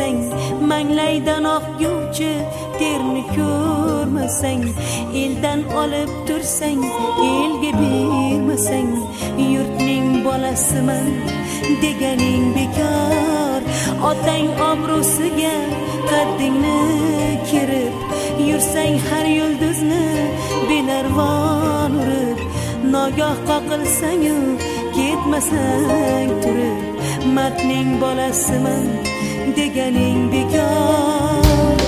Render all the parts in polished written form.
bo'lsang, manglaydan oqguvchi terni ko'rmasang, eldan olib tursang, elga bermasang, yurtning bolasiman deganing bekor. Otang obro'siga qaddingni kirib, yursang har yulduzni benarvon urib, nogoh qoqilsang-u ketmasang turib, mardning bolasiman deganing bekor.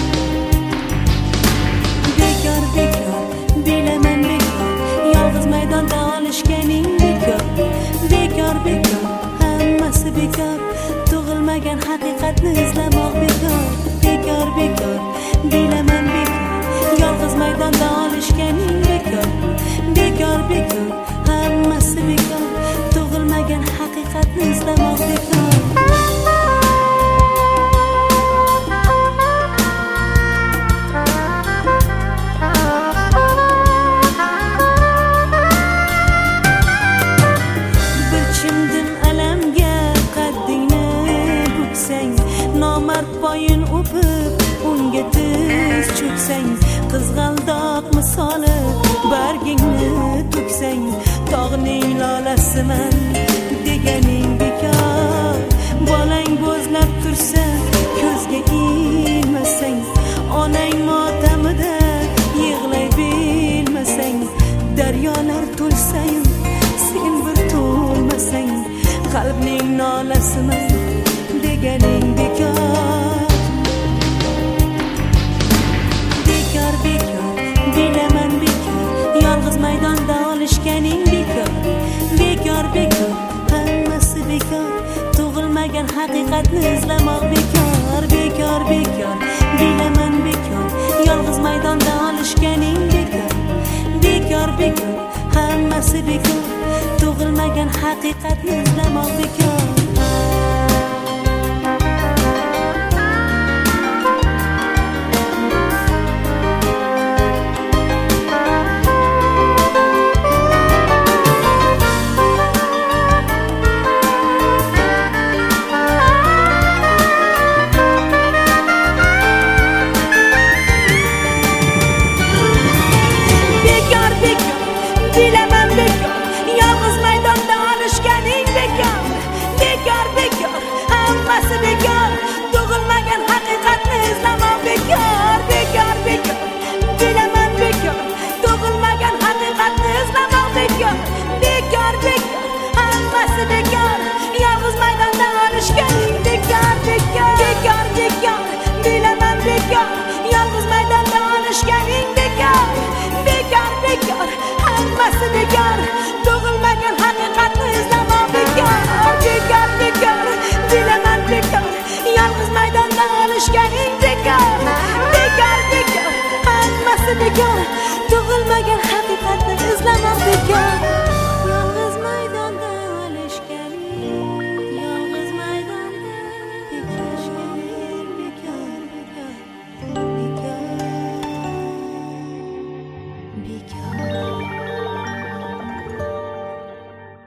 Bekor, bekor, bilaman bekor, yolg'iz maydonda olishganing bekor. Bekor, bekor, hammasi bekor, tug'ilmagan haqiqatni izlamoq bekor. Bekor, bekor, bilaman bekor, yolg'iz maydonda olishganing bekor. Bekor, bekor, hammasi bekor, tug'ilmagan haqiqatni izlamoq bekor. Nomard poyin o'pib, unga tiz cho'ksang, qizg'aldoq misoli bargingni to'ksang, tog'ning lolasiman deganing bekor. Bolang bo'zlab tursa, ko'zga ilmasang, onang motamida yig'lay bilmasang, daryolar to'lsang, sen bir to'lmasang, qalbning nolasiman deganing bekor. Bekor, bekor, bilaman bekor, yolg'iz maydonda olishganing bekor. Bekor, bekor, hammasi bekor, tug'ilmagan haqiqatni izlamoq bekor. Bekor, bekor, bilaman bekor, yolg'iz maydonda olishganing bekor. Bekor, bekor, hammasi bekor, tug'ilmagan haqiqatni izlamoq bekor. Bilaman bekor,